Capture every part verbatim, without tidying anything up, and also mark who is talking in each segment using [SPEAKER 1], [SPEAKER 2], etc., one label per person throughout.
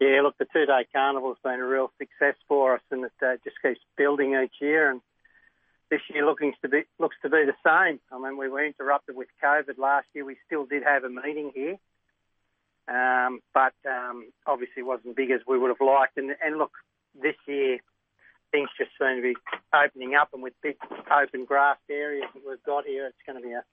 [SPEAKER 1] Yeah, look, the two-day carnival's been a real success for us, and it uh, just keeps building each year. And this year looking to be looks to be the same. I mean, we were interrupted with COVID last year. We still did have a meeting here, um, but um, obviously wasn't big as we would have liked. And, and look, this year things just seem to be opening up, and with big open grassed areas that we've got here, it's going to be a,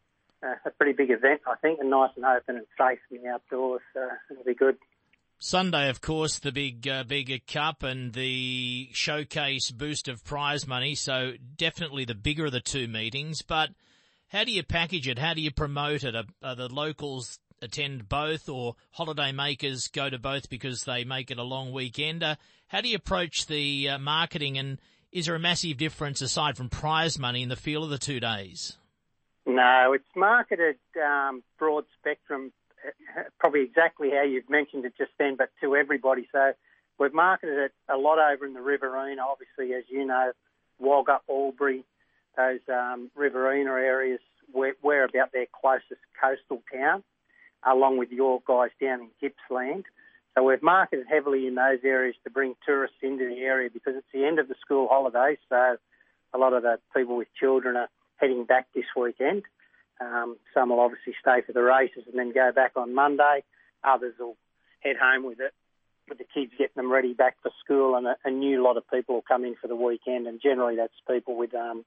[SPEAKER 1] a pretty big event, I think, and nice and open and safe in the outdoors. So it'll be good.
[SPEAKER 2] Sunday, of course, the big uh, bigger cup and the showcase boost of prize money. So definitely the bigger of the two meetings. But how do you package it? How do you promote it? Are, are the locals attend both, or holiday makers go to both because they make it a long weekend? Uh, how do you approach the uh, marketing, and is there a massive difference aside from prize money in the feel of the two days?
[SPEAKER 1] No, it's marketed um, broad spectrum, probably exactly how you've mentioned it just then, but to everybody. So we've marketed it a lot over in the Riverina, obviously, as you know, Wagga, Albury, those um, Riverina areas. We're, we're about their closest coastal town, along with your guys down in Gippsland. So we've marketed heavily in those areas to bring tourists into the area, because it's the end of the school holidays, so a lot of the people with children are heading back this weekend. Um, some will obviously stay for the races and then go back on Monday. Others will head home with it, with the kids, getting them ready back for school, and a, a new lot of people will come in for the weekend, and generally that's people with um,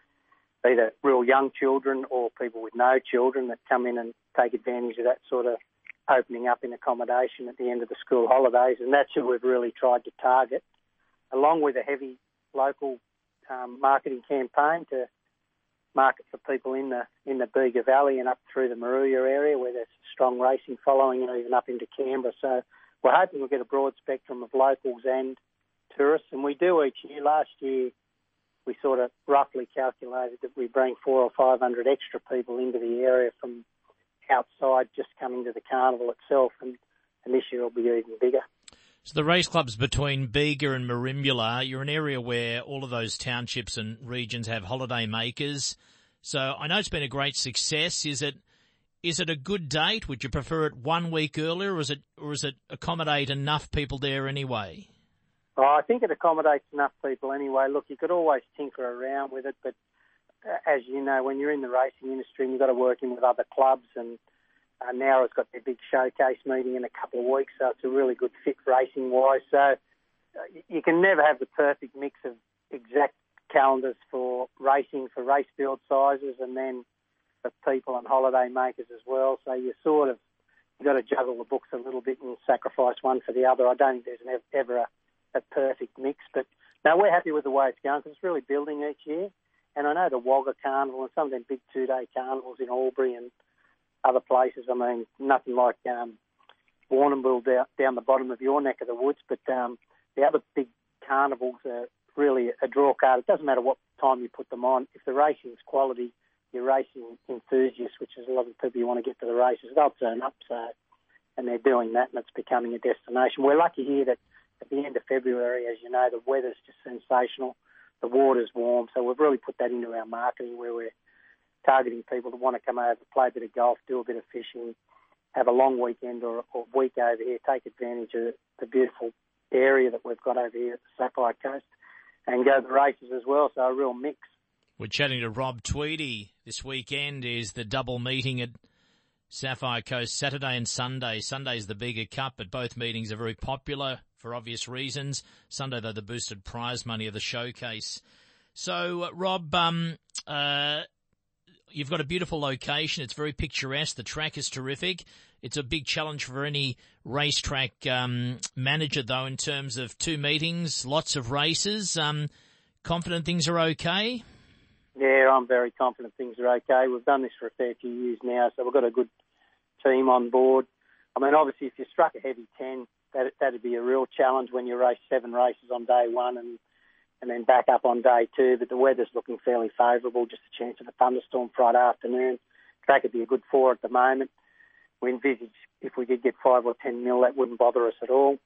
[SPEAKER 1] either real young children or people with no children that come in and take advantage of that sort of opening up in accommodation at the end of the school holidays, and that's who we've really tried to target, along with a heavy local um, marketing campaign to market for people in the in the Bega Valley and up through the Moruya area, where there's strong racing following, and even up into Canberra. So we're hoping we'll get a broad spectrum of locals and tourists, and we do each year. Last year we sort of roughly calculated that we bring four or five hundred extra people into the area from outside just coming to the carnival itself, and, and this year will be even bigger.
[SPEAKER 2] So the race clubs between Bega and Merimbula, you're an area where all of those townships and regions have holiday makers. So I know it's been a great success. Is it is it a good date? Would you prefer it one week earlier, or is it or is it accommodate enough people there anyway?
[SPEAKER 1] Oh, I think it accommodates enough people anyway. Look, you could always tinker around with it, but as you know, when you're in the racing industry and you've got to work in with other clubs, and uh, now it's got their big showcase meeting in a couple of weeks, so it's a really good fit racing-wise. So uh, you can never have the perfect mix of exact calendars for racing, for race field sizes, and then for people and holiday makers as well. So you sort of, you've got to juggle the books a little bit and sacrifice one for the other. I don't think there's an, ever a, a perfect mix, but no, we're happy with the way it's going, because it's really building each year. And I know the Wagga Carnival and some of them big two-day carnivals in Albury and other places, I mean, nothing like um, Warrnambool down, down the bottom of your neck of the woods, but um, the other big carnivals are really a draw card. It doesn't matter what time you put them on. If the racing's quality, you're racing enthusiasts, which is a lot of people you want to get to the races, they'll turn up, so, and they're doing that, and it's becoming a destination. We're lucky here that at the end of February, as you know, the weather's just sensational. The water's warm, so we've really put that into our marketing, where we're targeting people that want to come over, play a bit of golf, do a bit of fishing, have a long weekend or a week over here, take advantage of the beautiful area that we've got over here at the Sapphire Coast, and go to the races as well, so a real mix.
[SPEAKER 2] We're chatting to Rob Tweedy. This weekend is the double meeting at Sapphire Coast, Saturday and Sunday. Sunday's the bigger cup, but both meetings are very popular for obvious reasons. Sunday, though, the boosted prize money of the showcase. So, uh, Rob, um, uh, you've got a beautiful location. It's very picturesque. The track is terrific. It's a big challenge for any racetrack um, manager, though, in terms of two meetings, lots of races. Um, confident things are okay?
[SPEAKER 1] Yeah, I'm very confident things are okay. We've done this for a fair few years now, so we've got a good team on board. I mean, obviously, if you struck a heavy ten, that, that'd be a real challenge when you race seven races on day one and and then back up on day two. But the weather's looking fairly favourable, just a chance of a thunderstorm Friday afternoon. Track would be a good four at the moment. We envisage if we did get five or ten mil, that wouldn't bother us at all.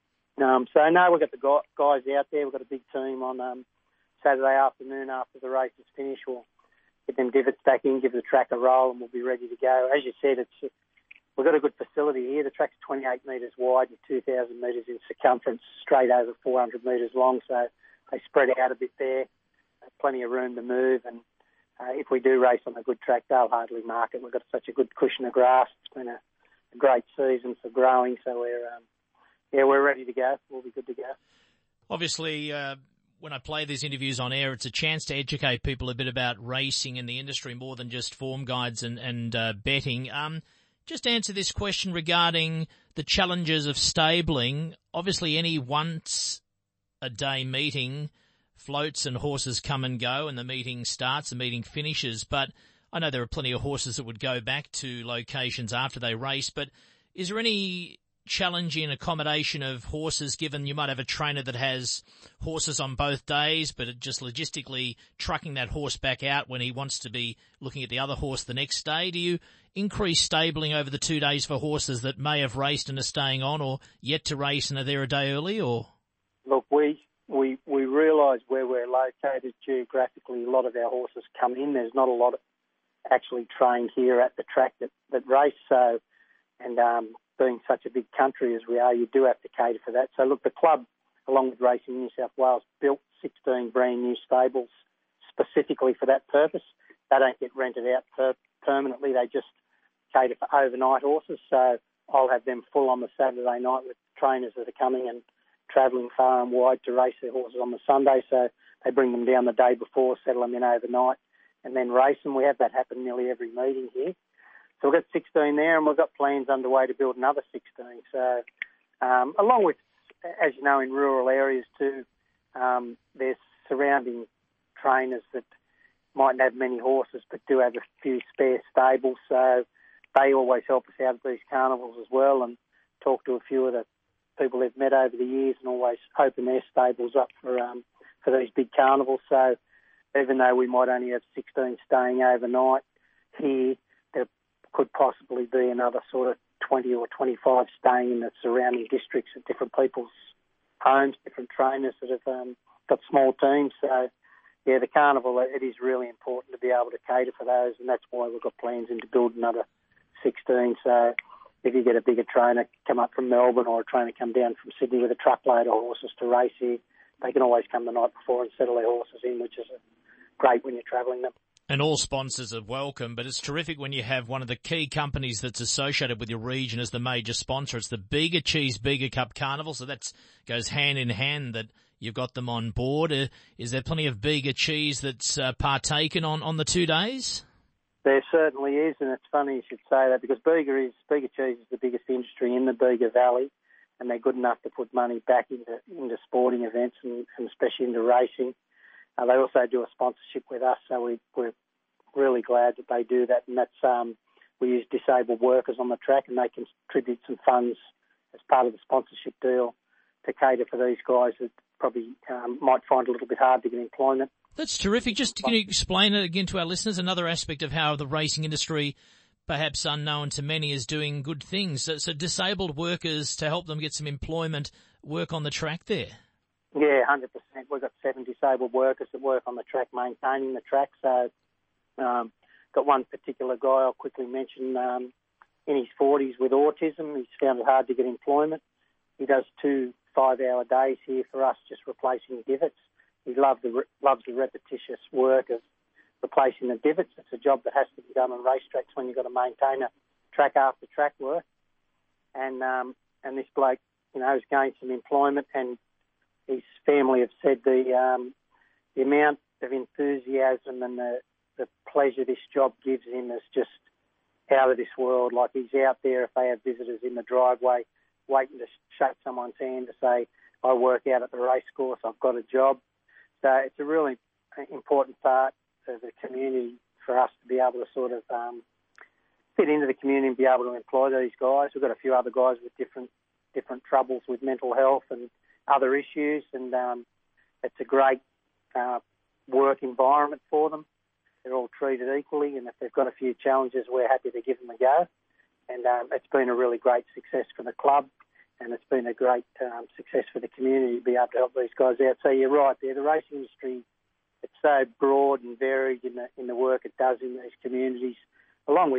[SPEAKER 1] Um, so, no, we've got the guys out there. We've got a big team on um, Saturday afternoon after the race is finished. We'll get them divots back in, give the track a roll, and we'll be ready to go. As you said, it's we've got a good facility here. The track's twenty-eight metres wide and two thousand metres in circumference, straight over four hundred metres long. So they spread out a bit there, plenty of room to move. And uh, if we do race on a good track, they'll hardly mark it. We've got such a good cushion of grass. It's been a, a great season for growing. So we're, um, yeah, we're ready to go. We'll be good to go.
[SPEAKER 2] Obviously, uh, when I play these interviews on air, it's a chance to educate people a bit about racing in the industry more than just form guides and, and uh, betting. Um, just answer this question regarding the challenges of stabling. Obviously, any once-a-day meeting, floats and horses come and go, and the meeting starts, the meeting finishes. But I know there are plenty of horses that would go back to locations after they race, but is there any challenge in accommodation of horses, given you might have a trainer that has horses on both days, but it just logistically trucking that horse back out when he wants to be looking at the other horse the next day? Do you increase stabling over the two days for horses that may have raced and are staying on, or yet to race and are there a day early? Or
[SPEAKER 1] Look, we we, we realise where we're located geographically. A lot of our horses come in. There's not a lot of actually trained here at the track that, that race. So, and um, being such a big country as we are, you do have to cater for that. So, look, the club, along with Racing New South Wales, built sixteen brand new stables specifically for that purpose. They don't get rented out per- permanently. They just cater for overnight horses. So I'll have them full on the Saturday night with trainers that are coming and travelling far and wide to race their horses on the Sunday. So they bring them down the day before, settle them in overnight, and then race them. We have that happen nearly every meeting here. So we've got sixteen there, and we've got plans underway to build another sixteen. So um, along with, as you know, in rural areas too, um, there's surrounding trainers that mightn't have many horses but do have a few spare stables. So they always help us out at these carnivals as well, and talk to a few of the people they've met over the years and always open their stables up for um, for these big carnivals. So even though we might only have sixteen staying overnight here, there could possibly be another sort of twenty or twenty-five staying in the surrounding districts at different people's homes, different trainers that have um, got small teams. So, yeah, the carnival, it is really important to be able to cater for those, and that's why we've got plans in to build another sixteen. So if you get a bigger trainer come up from Melbourne or a trainer come down from Sydney with a truckload of horses to race here, they can always come the night before and settle their horses in, which is great when you're travelling them.
[SPEAKER 2] And all sponsors are welcome, but it's terrific when you have one of the key companies that's associated with your region as the major sponsor. It's the Bega Cheese Bega Cup Carnival, so that goes hand in hand that you've got them on board. Uh, is there plenty of Bega cheese that's uh, partaken on, on the two days?
[SPEAKER 1] There certainly is, and it's funny you should say that, because Bega is Bega cheese is the biggest industry in the Bega Valley, and they're good enough to put money back into into sporting events and, and especially into racing. Uh, they also do a sponsorship with us, so we, we're really glad that they do that. And that's um, we use disabled workers on the track, and they contribute some funds as part of the sponsorship deal to cater for these guys that probably um, might find it a little bit hard to get employment.
[SPEAKER 2] That's terrific. Just can you explain it again to our listeners? Another aspect of how the racing industry, perhaps unknown to many, is doing good things. So, so disabled workers, to help them get some employment, work on the track there.
[SPEAKER 1] Yeah, one hundred percent. We've got seven disabled workers that work on the track, maintaining the track. So um, got one particular guy I'll quickly mention um, in his forties with autism. He's found it hard to get employment. He does two five-hour days here for us, just replacing divots. He loves the, loves the repetitious work of replacing the divots. It's a job that has to be done on racetracks when you've got to maintain a track after track work. And um, and this bloke, you know, has gained some employment, and his family have said the um, the amount of enthusiasm and the, the pleasure this job gives him is just out of this world. Like, he's out there if they have visitors in the driveway waiting to shake someone's hand to say, I work out at the race course, I've got a job. So it's a really important part of the community for us to be able to sort of um, fit into the community and be able to employ these guys. We've got a few other guys with different different troubles with mental health and other issues, and um, it's a great uh, work environment for them. They're all treated equally, and if they've got a few challenges, we're happy to give them a go. And um, it's been a really great success for the club, and it's been a great um, success for the community to be able to help these guys out. So you're right there, the racing industry, it's so broad and varied in the in the work it does in these communities, along with the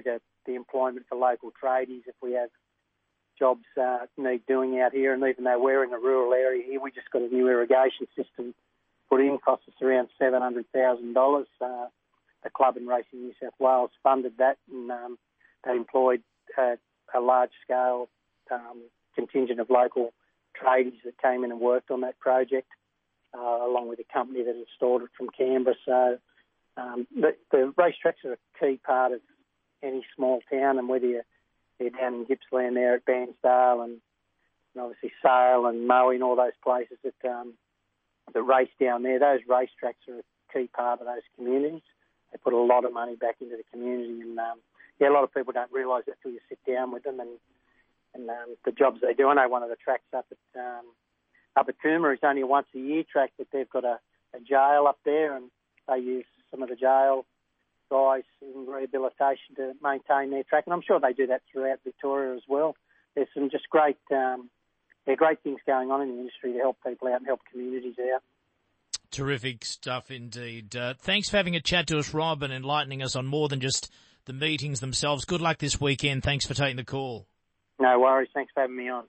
[SPEAKER 1] the employment for local tradies if we have jobs uh, need doing out here. And even though we're in a rural area here, we just got a new irrigation system put in, cost us around seven hundred thousand dollars. Uh, the club in Racing New South Wales funded that, and um, they employed uh, a large-scale um, contingent of local tradies that came in and worked on that project, uh, along with a company that installed it from Canberra. So um, the, the racetracks are a key part of any small town, and whether you're, you're down in Gippsland there at Bairnsdale and, and obviously Sale and Mowing, all those places that, um, that race down there, those racetracks are a key part of those communities. They put a lot of money back into the community, and um, yeah, a lot of people don't realise that until you sit down with them and and um, the jobs they do. I know one of the tracks up at um, up at Coomera is only a once a year track, but they've got a, a jail up there, and they use some of the jail guys in rehabilitation to maintain their track, and I'm sure they do that throughout Victoria as well. There's some just great, um, there are great things going on in the industry to help people out and help communities out.
[SPEAKER 2] Terrific stuff indeed. Uh, thanks for having a chat to us, Rob, and enlightening us on more than just the meetings themselves. Good luck this weekend. Thanks for taking the call.
[SPEAKER 1] No worries. Thanks for having me on.